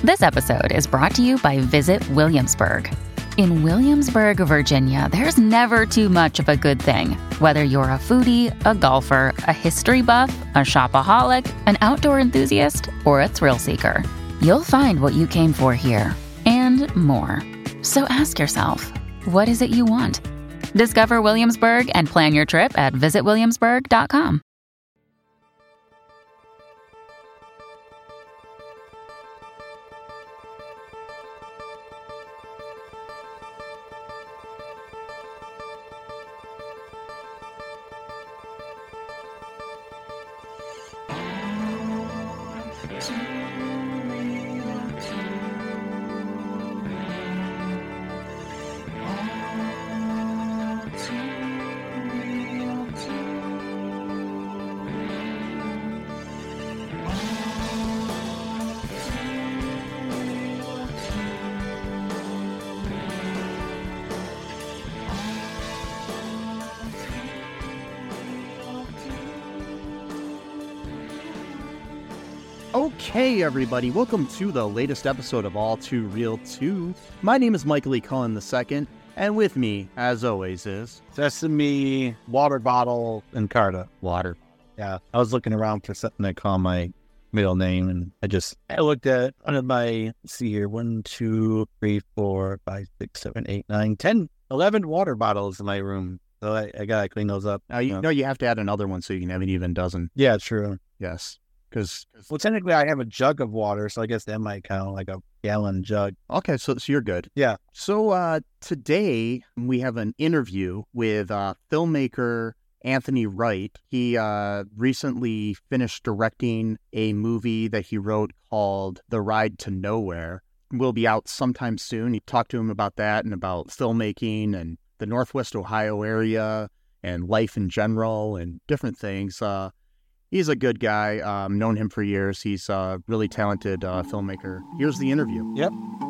This episode is brought to you by Visit Williamsburg. In Williamsburg, Virginia, there's never too much of a good thing. Whether you're a foodie, a golfer, a history buff, a shopaholic, an outdoor enthusiast, or a thrill seeker, you'll find what you came for here and more. So ask yourself, what is it you want? Discover Williamsburg and plan your trip at visitwilliamsburg.com. Okay, everybody, welcome to the latest episode of All Too Real 2. My name is Michael E. Cullen II, and with me, as always, is... Sesame, water bottle, and Carta. Water. Yeah, I was looking around for something to call my middle name, and I looked at one of my, let's see here, 1, 2, 3, 4, 5, 6, 7, 8, 9, 10, 11 water bottles in my room. So I gotta clean those up. You have to add another one so you can have an even dozen. Yeah, true. Yes. Well, technically, I have a jug of water, so I guess that might count, like a gallon jug. Okay, so you're good. Yeah. So today we have an interview with filmmaker Anthony Wright. He recently finished directing a movie that he wrote called The Ride to Nowhere. Will be out sometime soon. He talked to him about that and about filmmaking and the Northwest Ohio area and life in general and different things. He's a good guy. Known him for years. He's a really talented filmmaker. Here's the interview. Yep.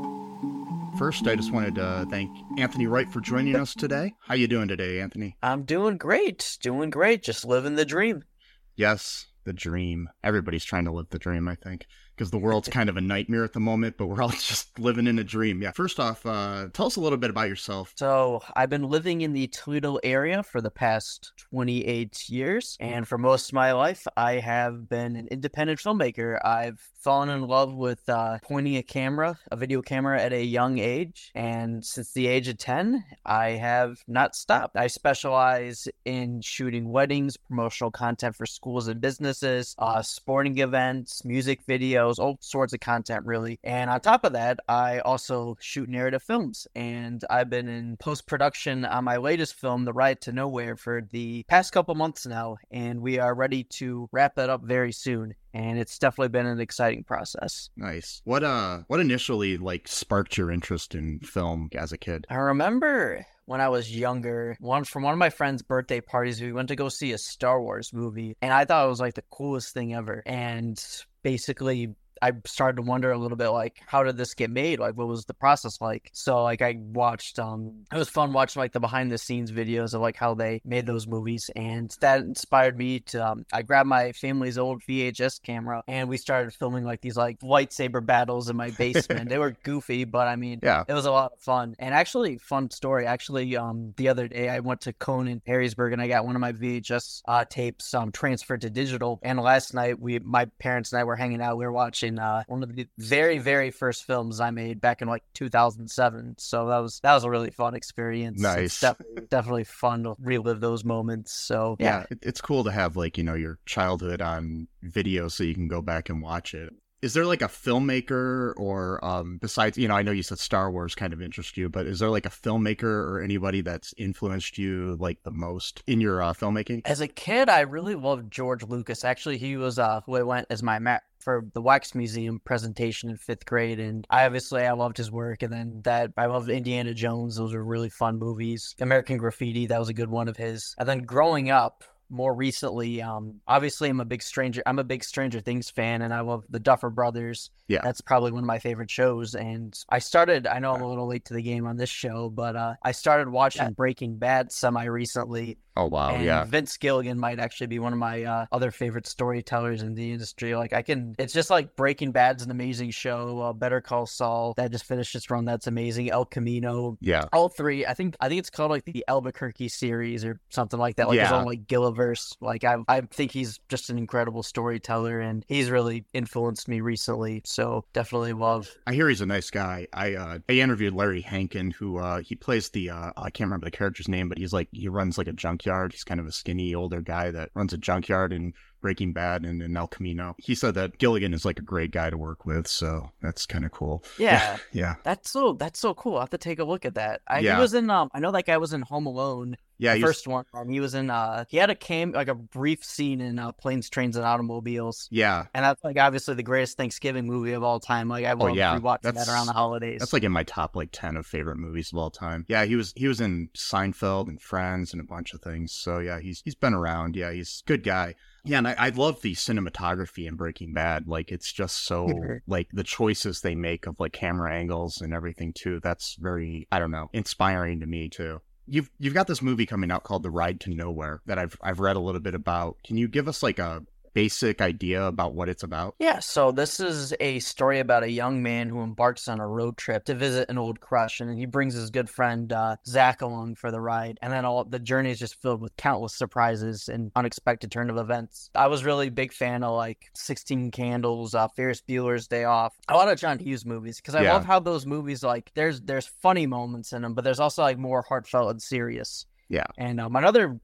First, I just wanted to thank Anthony Wright for joining us today. How you doing today, Anthony? I'm doing great. Just living the dream. Yes, the dream. Everybody's trying to live the dream, I think, because the world's kind of a nightmare at the moment, but we're all just living in a dream. Yeah. First off, tell us a little bit about yourself. So I've been living in the Toledo area for the past 28 years. And for most of my life, I have been an independent filmmaker. I've fallen in love with pointing a video camera at a young age. And since the age of 10, I have not stopped. I specialize in shooting weddings, promotional content for schools and businesses, sporting events, music videos, all sorts of content, really. And on top of that, I also shoot narrative films. And I've been in post-production on my latest film, The Ride to Nowhere, for the past couple months now. And we are ready to wrap that up very soon. And it's definitely been an exciting process. Nice. What initially sparked your interest in film as a kid? I remember when I was younger, from one of my friend's birthday parties, we went to go see a Star Wars movie, and I thought it was the coolest thing ever. And basically, I started to wonder a little bit, how did this get made? What was the process like? So, I watched, it was fun watching, the behind-the-scenes videos of, how they made those movies, and that inspired me to, I grabbed my family's old VHS camera, and we started filming, these, lightsaber battles in my basement. They were goofy, but, yeah, it was a lot of fun. And actually, fun story, the other day, I went to Cone in Perrysburg, and I got one of my VHS tapes transferred to digital, and last night, my parents and I were hanging out, we were watching one of the very, very first films I made back in 2007. So that was a really fun experience. Nice. It's definitely fun to relive those moments. So yeah, it's cool to have your childhood on video so you can go back and watch it. Is there a filmmaker or besides, I know you said Star Wars kind of interests you, but is there a filmmaker or anybody that's influenced you the most in your filmmaking? As a kid, I really loved George Lucas. Actually, he was who I went as my for the Wax Museum presentation in 5th grade, and I loved his work. And then I loved Indiana Jones. Those were really fun movies. American Graffiti, that was a good one of his. And then growing up, more recently, obviously I'm a big Stranger Things fan, and I love the Duffer Brothers. Yeah. That's probably one of my favorite shows. And I know I'm a little late to the game on this show, but I started watching Breaking Bad semi-recently. Oh, wow. And Yeah. Vince Gilligan might actually be one of my other favorite storytellers in the industry. Like it's just like Breaking Bad's an amazing show. Better Call Saul, that just finished its run. That's amazing. El Camino. Yeah. All three. I think it's called like the Albuquerque series or something like that. Like his own like Gilliverse. Like I think he's just an incredible storyteller, and he's really influenced me recently. So definitely love. I hear he's a nice guy. I interviewed Larry Hankin, who he plays the I can't remember the character's name, but he runs like a junkyard. He's kind of a skinny older guy that runs a junkyard in Breaking Bad and in El Camino. He said that Gilligan is like a great guy to work with, so that's kind of cool. Yeah. Yeah. That's so cool. I'll have to take a look at that. He Yeah. was in I know that guy was in Home Alone. Yeah, The first one. He was in he had a brief scene in Planes, Trains, and Automobiles. Yeah. And that's like obviously the greatest Thanksgiving movie of all time. Like I love rewatching that around the holidays. That's like in my top like 10 of favorite movies of all time. Yeah, he was in Seinfeld and Friends and a bunch of things. So yeah, he's been around. Yeah, he's a good guy. Yeah, and I love the cinematography in Breaking Bad. Like, it's just so, like, the choices they make of, like, camera angles and everything, too. That's very, I don't know, inspiring to me, too. You've got this movie coming out called The Ride to Nowhere that I've read a little bit about. Can you give us, like, a basic idea about what it's about? Yeah, so this is a story about a young man who embarks on a road trip to visit an old crush, and he brings his good friend Zach along for the ride. And then the journey is just filled with countless surprises and unexpected turn of events. I was really a big fan of like 16 Candles, Ferris Bueller's Day Off, a lot of John Hughes movies, because I love how those movies, like, there's funny moments in them, but there's also like more heartfelt and serious. Yeah. And another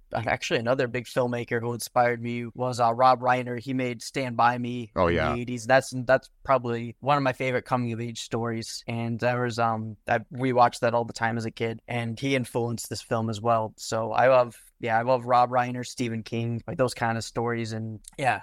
big filmmaker who inspired me was Rob Reiner. He made Stand By Me in the 80s. That's probably one of my favorite coming of age stories. And I rewatched that all the time as a kid, and he influenced this film as well. So I love Rob Reiner, Stephen King, like those kind of stories. And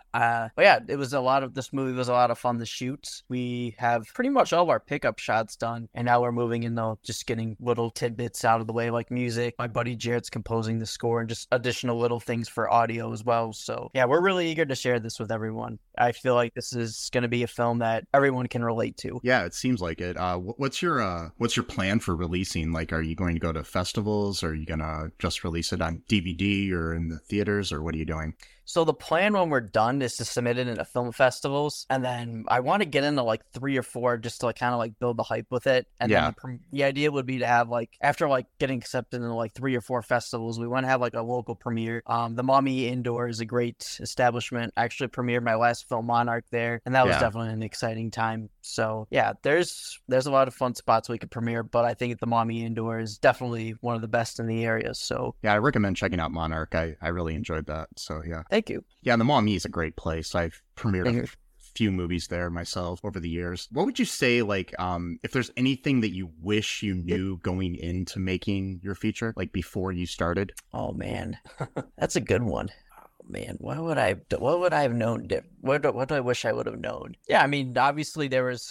this movie was a lot of fun to shoot. We have pretty much all of our pickup shots done, and now we're moving into just getting little tidbits out of the way, like music. My buddy Jarrett's composing the score, and just additional little things for audio as well. So yeah, we're really eager to share this with everyone. I feel like this is going to be a film that everyone can relate to. Yeah, it seems like it. What's your plan for releasing? Like, are you going to go to festivals, or are you going to just release it on DVD or in the theaters, or what are you doing? So the plan when we're done is to submit it into film festivals, and then I want to get into like 3 or 4 just to like kind of like build the hype with it. And then the idea would be to have like, after like getting accepted into like 3 or 4 festivals, we want to have like a local premiere. The Maumee Indoor is a great establishment. I actually premiered my last film Monarch there, and that was definitely an exciting time. So yeah, there's a lot of fun spots we could premiere, but I think the Maumee Indoor is definitely one of the best in the area. So yeah, I recommend checking out Monarch. I really enjoyed that. So yeah. Thank you. Yeah, the Maumee is a great place. I've premiered a few movies there myself over the years. What would you say, like, if there's anything that you wish you knew going into making your feature, like before you started? Oh man, that's a good one. Man, what would I have known? What do I wish I would have known? Yeah, I mean, obviously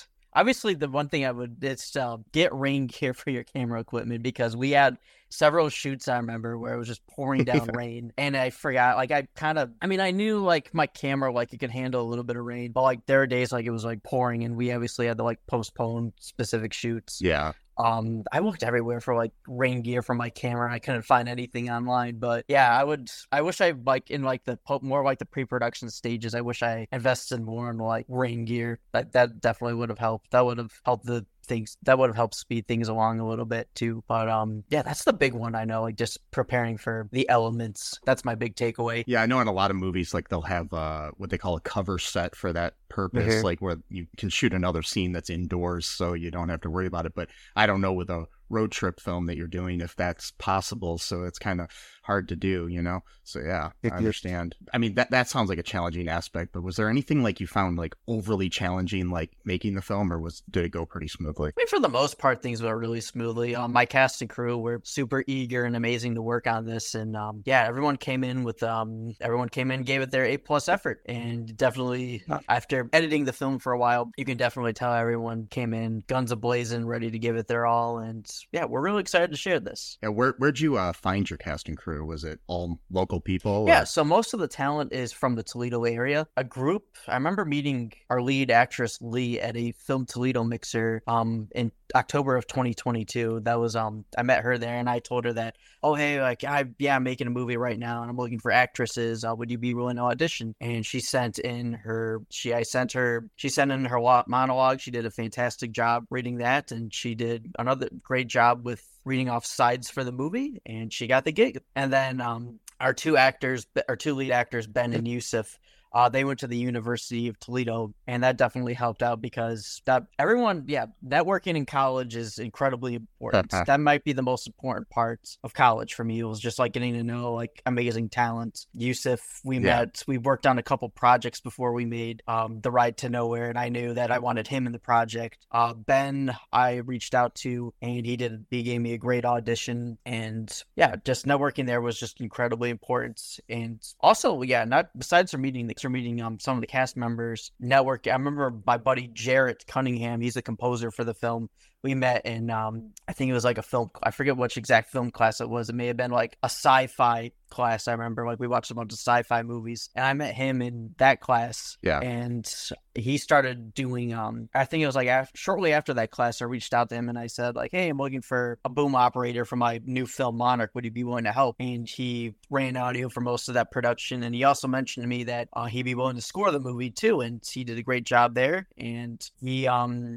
the one thing I would, it's get rain gear for your camera equipment, because we had several shoots I remember where it was just pouring down rain, and I forgot, like I knew like my camera, like it could handle a little bit of rain, but like there were days like it was like pouring, and we obviously had to like postpone specific shoots. Yeah. I looked everywhere for like rain gear for my camera. I couldn't find anything online, but yeah, I wish I like in like the more like the pre-production stages, I wish I invested more in like rain gear. That definitely would have helped. That would have helped that would have helped speed things along a little bit too. But yeah, that's the big one. I know, like just preparing for the elements. That's my big takeaway. Yeah, I know in a lot of movies, like they'll have what they call a cover set for that purpose, like where you can shoot another scene that's indoors, so you don't have to worry about it. But I don't know with a road trip film that you're doing if that's possible, so it's kind of hard to do, you know? So yeah, I understand. I mean, that sounds like a challenging aspect, but was there anything like you found like overly challenging, like making the film, or did it go pretty smoothly? I mean, for the most part, things went really smoothly. My cast and crew were super eager and amazing to work on this, and everyone came in, gave it their A+ effort, and definitely after editing the film for a while, you can definitely tell everyone came in guns a-blazing, ready to give it their all. And yeah, we're really excited to share this. Yeah, where'd you find your casting crew? Was it all local people? Yeah, so most of the talent is from the Toledo area. A group, I remember meeting our lead actress Lee at a Film Toledo mixer in October of 2022. That was I met her there, and I told her that, oh hey, like I'm making a movie right now and I'm looking for actresses. Would you be willing to audition? And she sent in her monologue. She did a fantastic job reading that, and she did another great job with reading off sides for the movie, and she got the gig. And then our two lead actors, Ben and Yusuf, they went to the University of Toledo, and that definitely helped out because networking in college is incredibly important. That might be the most important part of college for me. It was just like getting to know like amazing talent. Yusuf, we worked on a couple projects before we made The Ride to Nowhere, and I knew that I wanted him in the project. Ben, I reached out to, and he gave me a great audition, and just networking there was just incredibly important. And also, not besides from meeting some of the cast members, network. I remember my buddy Jarrett Cunningham. He's a composer for the film. We met in, I think it was like a film. I forget which exact film class it was. It may have been like a sci-fi class. I remember like we watched a bunch of sci-fi movies, and I met him in that class. Yeah. And he started doing, I think it was like shortly after that class, I reached out to him and I said like, hey, I'm looking for a boom operator for my new film Monarch. Would you be willing to help? And he ran audio for most of that production. And he also mentioned to me that he'd be willing to score the movie too. And he did a great job there. And he's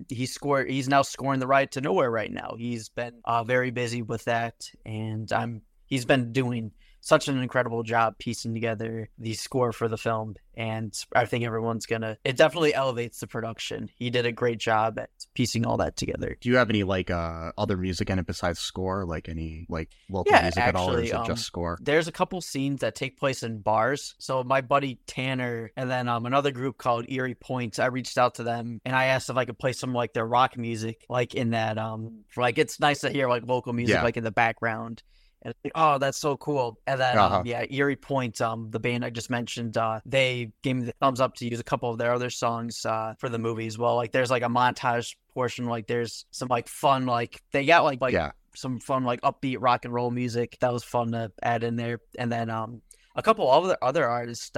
now scoring The Ride to Nowhere right now. He's been very busy with that, and he's been doing such an incredible job piecing together the score for the film, and I think it definitely elevates the production. He did a great job at piecing all that together. Do you have any like other music in it besides score, like any like local music at all, or is it just score? There's a couple scenes that take place in bars. So my buddy Tanner and then another group called Erie Point, I reached out to them and I asked if I could play some like their rock music, like in that like it's nice to hear like local music like in the background. And it's like, oh, that's so cool. And then, Erie Point, the band I just mentioned, they gave me the thumbs up to use a couple of their other songs for the movie as well. Like, there's like a montage portion. Like, there's some like fun, like they got like some fun like upbeat rock and roll music that was fun to add in there. And then a couple of other artists.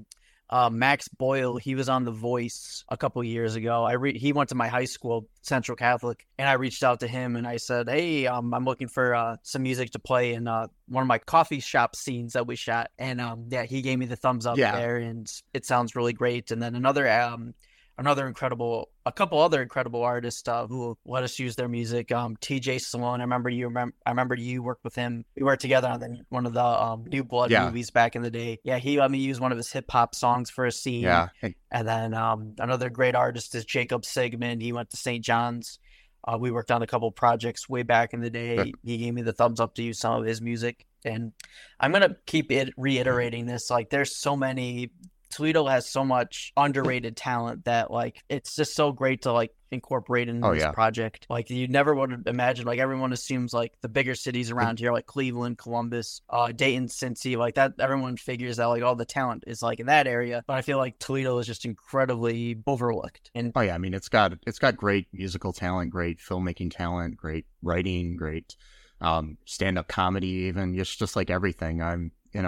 Max Boyle, he was on The Voice a couple years ago. He went to my high school, Central Catholic, and I reached out to him and I said, hey, I'm looking for some music to play in one of my coffee shop scenes that we shot. And he gave me the thumbs up there, and it sounds really great. And then a couple other incredible artists who let us use their music. TJ Salone, I remember you worked with him. We worked together on one of the New Blood movies back in the day. Yeah, he let me use one of his hip hop songs for a scene. Yeah. And then another great artist is Jacob Sigmund. He went to St. John's. We worked on a couple projects way back in the day. He gave me the thumbs up to use some of his music. And I'm going to keep reiterating this. Like, there's so many... Toledo has so much underrated talent that like it's just so great to like incorporate in this project. Like you never would imagine, like everyone assumes like the bigger cities around here, like Cleveland, Columbus, Dayton, Cincy, like that, everyone figures that like all the talent is like in that area. But I feel like Toledo is just incredibly overlooked. And I mean, it's got great musical talent, great filmmaking talent, great writing, great stand-up comedy, even just like everything.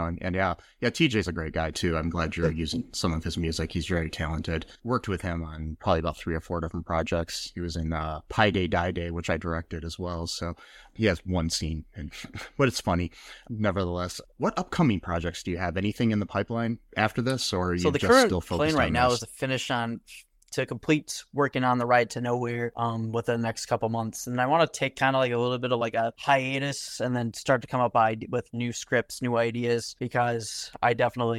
TJ's a great guy too. I'm glad you're using some of his music. He's very talented. Worked with him on probably about 3 or 4 different projects. He was in Pi Day Die Day, which I directed as well. So he has one scene, but it's funny. Nevertheless, what upcoming projects do you have? Anything in the pipeline after this, or are you just still focused on this? So the current plan right now is to complete working on The Ride to Nowhere within the next couple months. And I want to take kind of like a little bit of like a hiatus and then start to come up with new scripts, new ideas, because I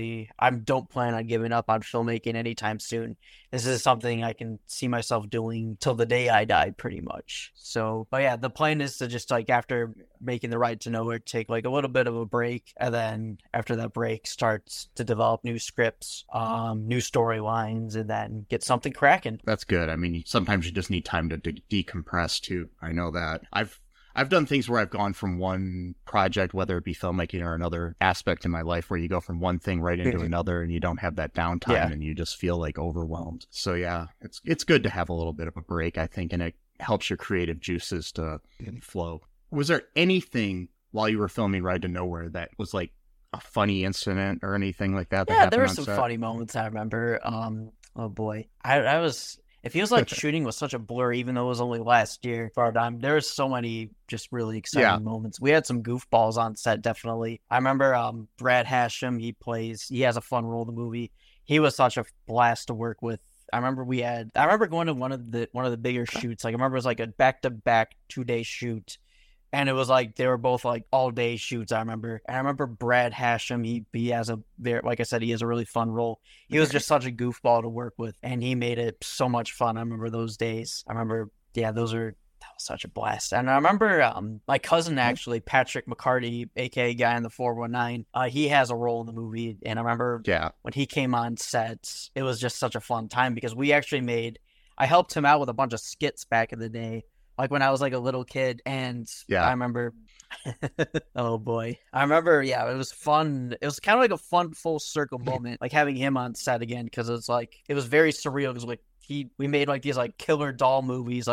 don't plan on giving up on filmmaking anytime soon. This is something I can see myself doing till the day I die, pretty much. So, but yeah, the plan is to just like after making The Ride to Nowhere, take like a little bit of a break, and then after that break, starts to develop new scripts, new storylines, and then get something cracking. That's good. I mean, sometimes you just need time to decompress too. I know that. I've done things where I've gone from one project, whether it be filmmaking or another aspect in my life, where you go from one thing right into another and you don't have that downtime and you just feel like overwhelmed. So yeah, it's good to have a little bit of a break, I think, and it helps your creative juices to flow. Was there anything while you were filming Ride to Nowhere that was like a funny incident or anything like that? Yeah, there were on some set? funny moments I remember. Oh boy, I was. It feels like shooting was such a blur, even though it was only last year. But there was so many just really exciting moments. We had some goofballs on set, definitely. I remember Brad Hashem. He has a fun role in the movie. He was such a blast to work with. I remember going to one of the bigger shoots. Like I remember it was like a back-to-back 2-day shoot. And it was like they were both like all day shoots. I remember Brad Hashem. He has like I said, he has a really fun role. He was just such a goofball to work with, and he made it so much fun. I remember those days. I remember, that was such a blast. And I remember my cousin actually, Patrick McCarty, aka Guy in the 419. He has a role in the movie, and I remember when he came on set, it was just such a fun time because I helped him out with a bunch of skits back in the day. Like when I was like a little kid, and I remember, oh boy, I remember, it was fun. It was kind of like a fun full circle moment, like having him on set again, because it was very surreal. Because like we made like these like killer doll movies,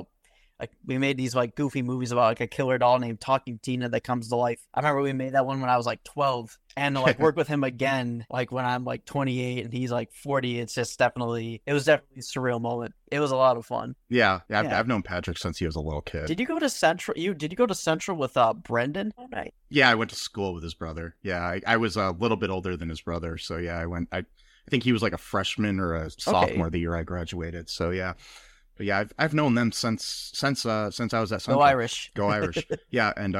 we made these like goofy movies about like a killer doll named Talking Tina that comes to life. I remember we made that one when I was like 12, and to like work with him again, like when I'm like 28 and he's like 40, it was definitely a surreal moment. It was a lot of fun. Yeah. I've known Patrick since he was a little kid. Did you go to Central? Did you go to Central with Brendan? Oh, nice. Yeah, I went to school with his brother. Yeah, I was a little bit older than his brother, so yeah, I went. I think he was like a freshman or a sophomore the year I graduated. So yeah. But yeah, I've known them since I was at Central. Go Irish. Go Irish. Yeah, and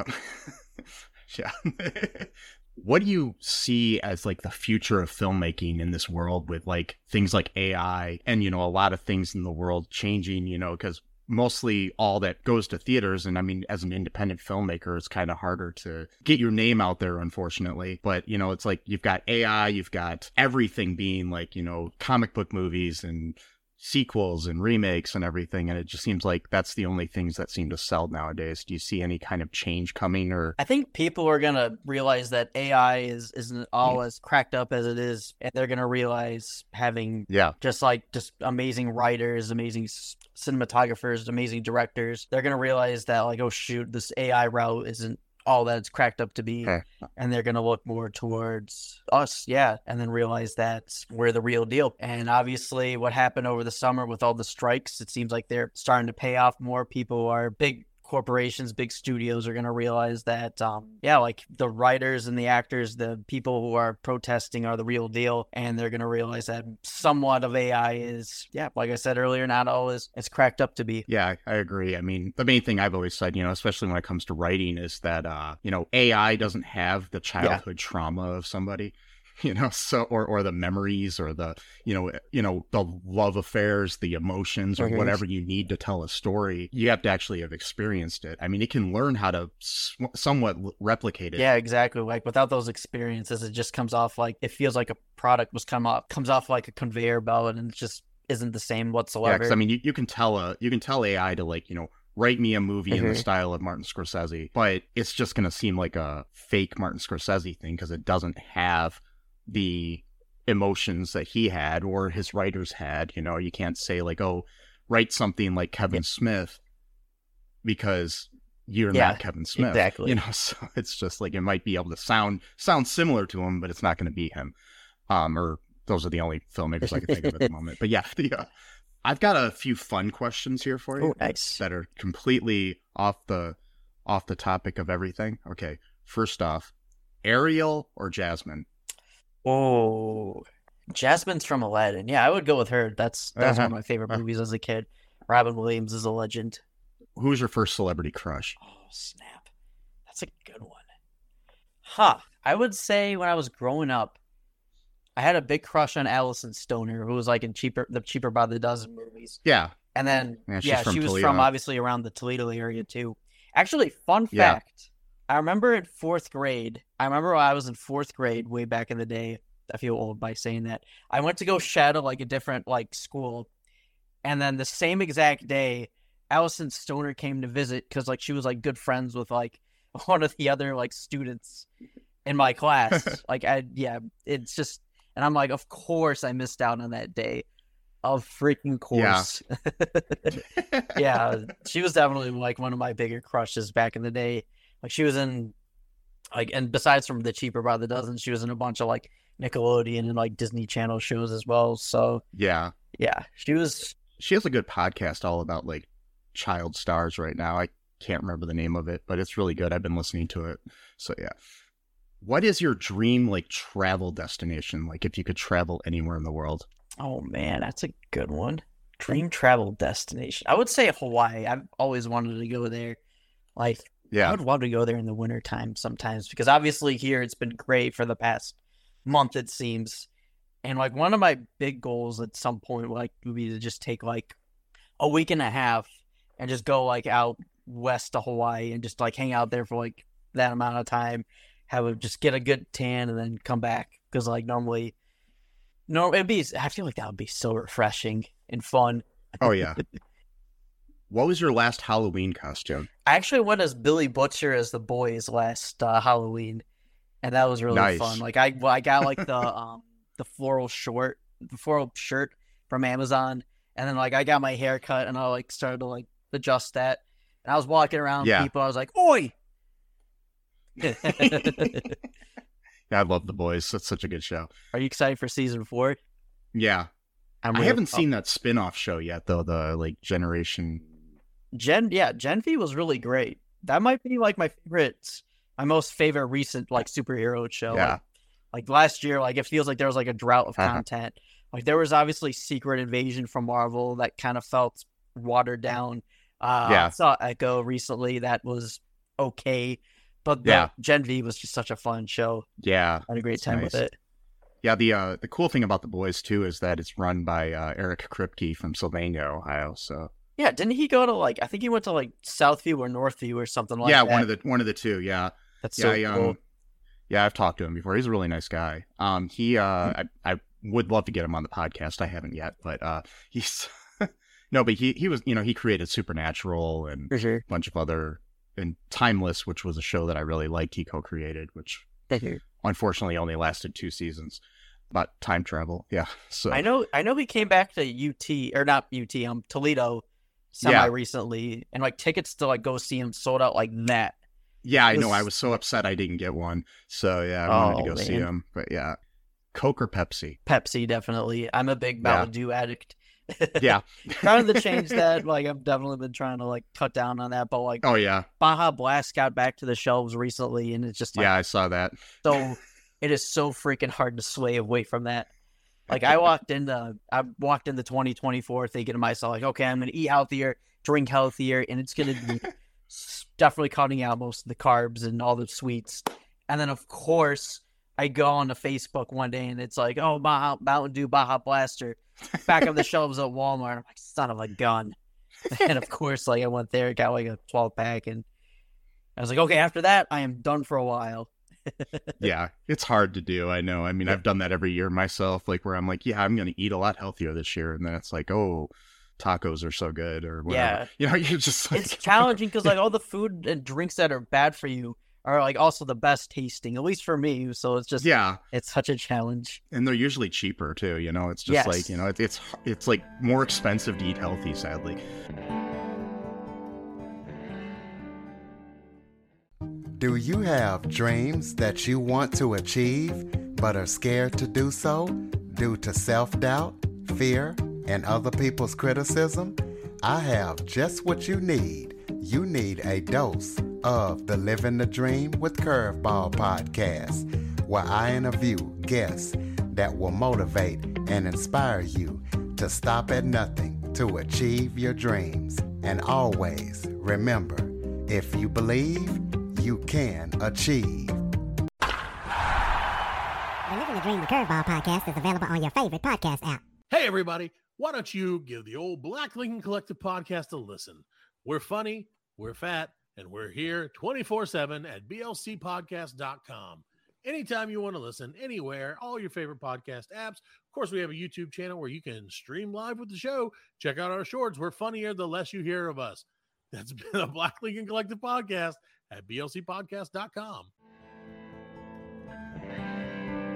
yeah. What do you see as like the future of filmmaking in this world with like things like AI and a lot of things in the world changing? Because mostly all that goes to theaters, and I mean, as an independent filmmaker, it's kind of harder to get your name out there, unfortunately. But it's like you've got AI, you've got everything being like comic book movies and sequels and remakes and everything, and it just seems like that's the only things that seem to sell nowadays. Do you see any kind of change coming? Or I think people are gonna realize that AI isn't all as cracked up as it is, and they're gonna realize having just amazing writers, amazing cinematographers, amazing directors. They're gonna realize that like, oh shoot, this AI route isn't all that it's cracked up to be, and they're gonna look more towards us, and then realize that we're the real deal. And obviously what happened over the summer with all the strikes, it seems like they're starting to pay off more. Big corporations, big studios are going to realize that, like the writers and the actors, the people who are protesting are the real deal. And they're going to realize that somewhat of AI is, like I said earlier, not all is it's cracked up to be. Yeah, I agree. I mean, the main thing I've always said, especially when it comes to writing, is that, AI doesn't have the childhood trauma of somebody. So or the memories or the the love affairs, the emotions, or whatever you need to tell a story. You have to actually have experienced it. I mean, it can learn how to somewhat replicate it. Yeah, exactly. Like without those experiences, it just comes off like it feels like a product comes off like a conveyor belt, and it just isn't the same whatsoever. Yeah, because I mean, you can tell AI to like write me a movie in the style of Martin Scorsese, but it's just going to seem like a fake Martin Scorsese thing because it doesn't have the emotions that he had or his writers had. You can't say like, oh, write something like Kevin Smith because you're not Kevin Smith. Exactly. So it's just like it might be able to sound similar to him, but it's not going to be him. Or those are the only filmmakers I can think of at the moment. But I've got a few fun questions here for you. Oh, nice. That are completely off the topic of everything. Okay, first off, Ariel or Jasmine? Oh, Jasmine's from Aladdin. Yeah, I would go with her. That's one of my favorite movies as a kid. Robin Williams is a legend. Who's your first celebrity crush? Oh, snap. That's a good one. I would say when I was growing up, I had a big crush on Allison Stoner, who was like in the Cheaper by the Dozen movies. Yeah. And then, she was Toledo. From obviously around the Toledo area too. Actually, fun fact. Yeah. I remember in fourth grade, when I was in fourth grade way back in the day. I feel old by saying that. I went to go shadow like a different like school. And then the same exact day, Allison Stoner came to visit because like she was like good friends with like one of the other like students in my class. It's just, and I'm like, of course I missed out on that day. Of freaking course. Yeah, she was definitely like one of my bigger crushes back in the day. Like she was in and besides from the Cheaper by the Dozen, she was in a bunch of like Nickelodeon and like Disney Channel shows as well. So Yeah. she was. She has a good podcast all about like child stars right now. I can't remember the name of it, but it's really good. I've been listening to it. So yeah. What is your dream like travel destination? Like if you could travel anywhere in the world? Oh man, that's a good one. Dream travel destination. I would say Hawaii. I've always wanted to go there. Like, Yeah. I would love to go there in the wintertime sometimes because obviously here it's been great for the past month, it seems. And like one of my big goals at some point like would be to just take like a week and a half and just go like out west to Hawaii and just like hang out there for like that amount of time, just get a good tan and then come back. Because like normally, I feel like that would be so refreshing and fun. Oh yeah. What was your last Halloween costume? I actually went as Billy Butcher as the boys last Halloween, and that was really Nice. fun. Like I got like the floral shirt from Amazon, and then like I got my hair cut and I like started to like adjust that, and I was walking around people. I was like, "Oi!" Yeah, I love The Boys. That's such a good show. Are you excited for season 4? Yeah. I haven't seen that spin-off show yet though, the like Generation Gen V was really great. That might be like my most favorite recent like superhero show. Yeah. Like last year, like it feels like there was like a drought of content. Like there was obviously Secret Invasion from Marvel that kind of felt watered down. I saw Echo recently that was okay, but Gen V was just such a fun show. Yeah. I had a great time with it. Yeah, the cool thing about The Boys too is that it's run by Eric Kripke from Sylvania, Ohio. So yeah, didn't he go to like I think he went to like Southview or Northview or something like that? Yeah, one of the two. Yeah, that's so cool. Yeah, I've talked to him before. He's a really nice guy. I would love to get him on the podcast. I haven't yet, but he's no, but he was he created Supernatural and for sure. A bunch of other and Timeless, which was a show that I really liked. He co-created, which unfortunately only lasted 2 seasons. About time travel, yeah. So I know he came back to UT or not UT, Toledo, recently, and like tickets to like go see him sold out like that. Yeah, I know. I was so upset I didn't get one. So yeah, I wanted to go see him. But yeah, Coke or Pepsi? Pepsi, definitely. I'm a big Mountain Dew addict. Yeah, trying to change that. Like I've definitely been trying to like cut down on that. But like, oh yeah, Baja Blast got back to the shelves recently, and it's just like, I saw that. So it is so freaking hard to sway away from that. Like I walked into 2024 thinking to myself like, okay, I'm gonna eat healthier, drink healthier, and it's gonna be definitely cutting out most of the carbs and all the sweets. And then of course I go onto Facebook one day and it's like, oh, Mountain Dew Baja Blaster back on the shelves at Walmart. I'm like, son of a gun. And of course, like I went there, got like a 12-pack, and I was like, okay, after that I am done for a while. Yeah, it's hard to do. I know. I mean, I've done that every year myself, like where I'm like, yeah, I'm going to eat a lot healthier this year. And then it's like, oh, tacos are so good or whatever. Yeah. You're just like... It's challenging because like all the food and drinks that are bad for you are like also the best tasting, at least for me. So it's just, it's such a challenge. And they're usually cheaper too. It's just like, it's like more expensive to eat healthy, sadly. Do you have dreams that you want to achieve, but are scared to do so due to self-doubt, fear, and other people's criticism? I have just what you need. You need a dose of the Living the Dream with Curveball podcast, where I interview guests that will motivate and inspire you to stop at nothing to achieve your dreams. And always remember, if you believe, you can achieve. The Living the Dream with Curveball podcast is available on your favorite podcast app. Hey, everybody. Why don't you give the old Black Lincoln Collective podcast a listen? We're funny, we're fat, and we're here 24/7 at blcpodcast.com. Anytime you want to listen, anywhere, all your favorite podcast apps. Of course, we have a YouTube channel where you can stream live with the show. Check out our shorts. We're funnier the less you hear of us. That's been a Black Lincoln Collective podcast at blcpodcast.com.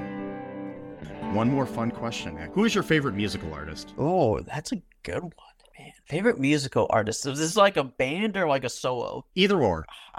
One more fun question. Who is your favorite musical artist? Oh, that's a good one. Man, favorite musical artist. Is this like a band or like a solo? Either or. I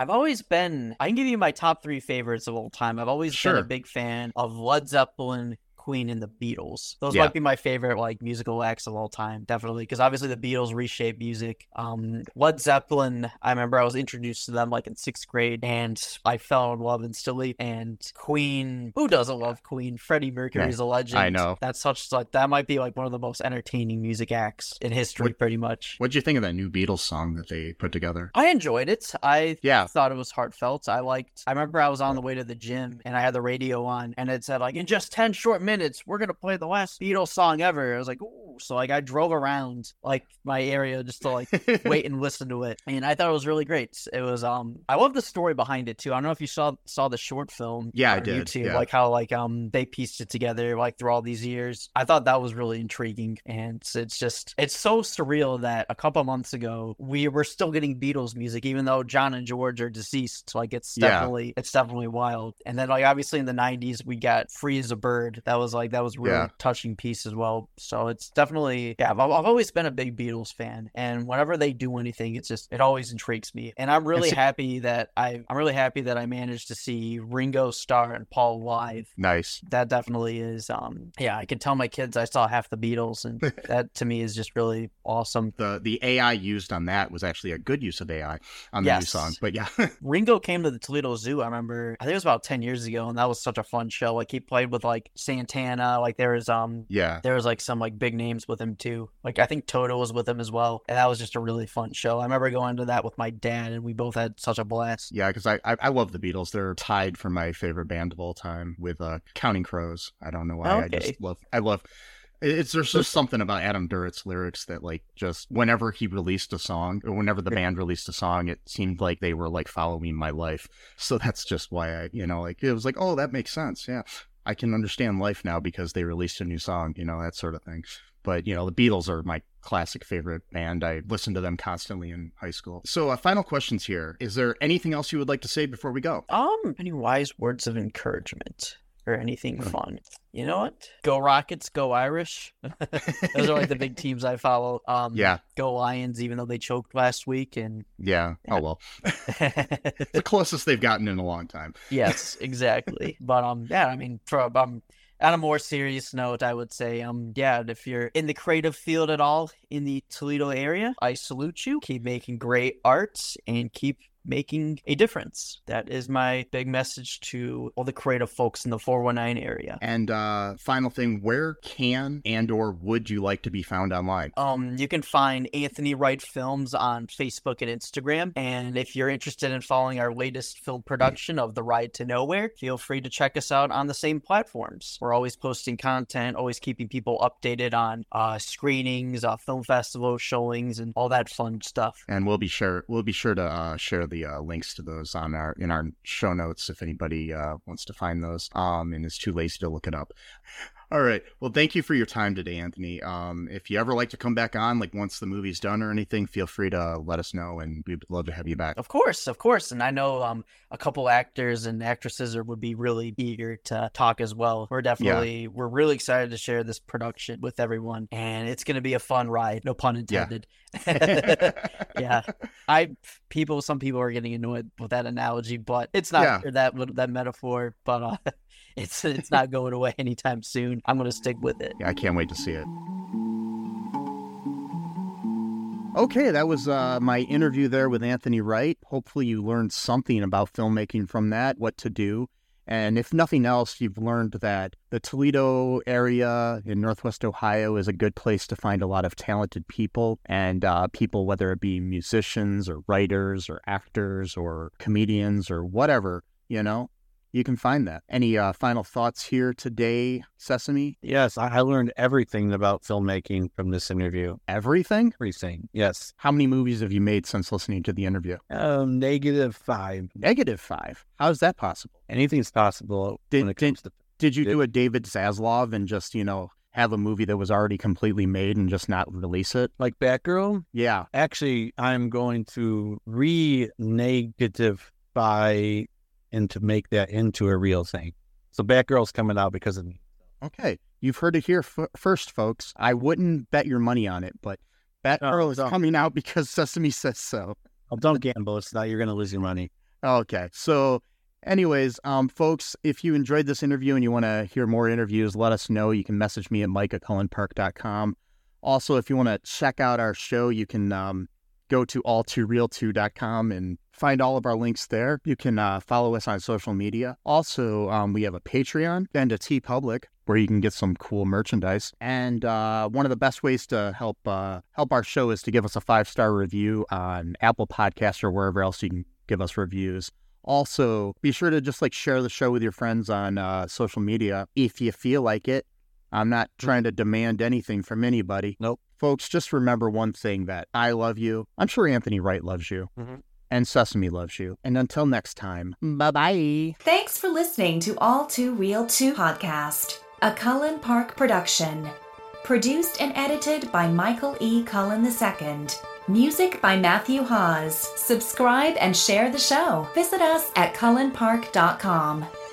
can give you my top 3 favorites of all time. I've always been a big fan of Led Zeppelin, Queen, and the Beatles. Those might be my favorite like musical acts of all time, definitely, because obviously the Beatles reshaped music. Led Zeppelin, I remember I was introduced to them like in 6th grade, and I fell in love instantly. And Queen, who doesn't love Queen? Freddie Mercury's a legend. I know. That's that might be like one of the most entertaining music acts in history, pretty much. What'd you think of that new Beatles song that they put together? I enjoyed it. I thought it was heartfelt. I remember I was on the way to the gym and I had the radio on and it said like, in just 10 short minutes, we're going to play the last Beatles song ever. I was like, ooh. So like I drove around like my area just to like wait and listen to it. And I thought it was really great. It was, I love the story behind it too. I don't know if you saw the short film. Yeah, on I did. YouTube, Yeah. like how like, they pieced it together like through all these years. I thought that was really intriguing. And it's so surreal that a couple months ago, we were still getting Beatles music, even though John and George are deceased. Like it's definitely wild. And then like obviously in the 90s, we got Free as a Bird. That was really touching piece as well. So it's definitely, I've always been a big Beatles fan, and whenever they do anything, it always intrigues me. And I'm really happy that I managed to see Ringo Starr and Paul live. Nice. That definitely is, I can tell my kids I saw half the Beatles, and that to me is just really awesome. The AI used on that was actually a good use of AI on the new song. But yeah. Ringo came to the Toledo Zoo, I remember, I think it was about 10 years ago, and that was such a fun show. Like he played with like Santana, like there was like some like big names with him too. Like I think Toto was with him as well, and that was just a really fun show. I remember going to that with my dad, and we both had such a blast. Yeah, because I love the Beatles. They're tied for my favorite band of all time with Counting Crows. I don't know why. Okay. I love there's just something about Adam Duritz lyrics that like just whenever he released a song or whenever the band released a song, it seemed like they were like following my life. So that's just why it was like, oh, that makes sense. Yeah. I can understand life now because they released a new song, that sort of thing. But, the Beatles are my classic favorite band. I listened to them constantly in high school. So final questions here. Is there anything else you would like to say before we go? Any wise words of encouragement or anything fun? You know what? Go Rockets, go Irish. Those are like the big teams I follow. Go Lions, even though they choked last week. And oh well. It's the closest they've gotten in a long time. Yes, exactly. But I mean, on a more serious note, I would say, if you're in the creative field at all in the Toledo area, I salute you. Keep making great art and keep making a difference. That is my big message to all the creative folks in the 419 area. And final thing, where can and or would you like to be found online? You can find Anthony Wright Films on Facebook and Instagram. And if you're interested in following our latest film production of The Ride to Nowhere, feel free to check us out on the same platforms. We're always posting content, always keeping people updated on screenings, film festival showings, and all that fun stuff. And we'll be sure to share the links to those in our show notes if anybody wants to find those and is too lazy to look it up. All right. Well, thank you for your time today, Anthony. If you ever like to come back on, like once the movie's done or anything, feel free to let us know, and we'd love to have you back. Of course. And I know a couple actors and actresses would be really eager to talk as well. We're really excited to share this production with everyone, and it's going to be a fun ride. No pun intended. Yeah. Some people are getting annoyed with that analogy, but it's not that metaphor, but it's not going away anytime soon. I'm going to stick with it. Yeah, I can't wait to see it. Okay, that was my interview there with Anthony Wright. Hopefully you learned something about filmmaking from that, what to do. And if nothing else, you've learned that the Toledo area in Northwest Ohio is a good place to find a lot of talented people, and people, whether it be musicians or writers or actors or comedians or whatever, you can find that. Any final thoughts here today, Sesame? Yes, I learned everything about filmmaking from this interview. Everything? Everything, yes. How many movies have you made since listening to the interview? -5. -5? How is that possible? Anything's possible when it comes to... Did you do a David Zaslav and just, have a movie that was already completely made and just not release it? Like Batgirl? Yeah. Actually, I'm going to re-negatify and to make that into a real thing. So Batgirl's coming out because of me. Okay. You've heard it here first, folks. I wouldn't bet your money on it, but Batgirl is don't. coming out because Sesame says so. Oh, don't gamble. It's not. You're going to lose your money. Okay. So anyways, folks, if you enjoyed this interview and you want to hear more interviews, let us know. You can message me at mike@cullenpark.com. Also, if you want to check out our show, you can go to all2real2.com and find all of our links there. You can follow us on social media. Also, we have a Patreon and a TeePublic where you can get some cool merchandise. And one of the best ways to help our show is to give us a 5-star review on Apple Podcasts or wherever else you can give us reviews. Also, be sure to just share the show with your friends on social media if you feel like it. I'm not trying to demand anything from anybody. Nope. Folks, just remember one thing, that I love you. I'm sure Anthony Wright loves you. Mm-hmm. And Sesame loves you. And until next time, bye-bye. Thanks for listening to All Too Real 2 podcast, a Cullen Park production. Produced and edited by Michael E. Cullen II. Music by Matthew Hawes. Subscribe and share the show. Visit us at cullenpark.com.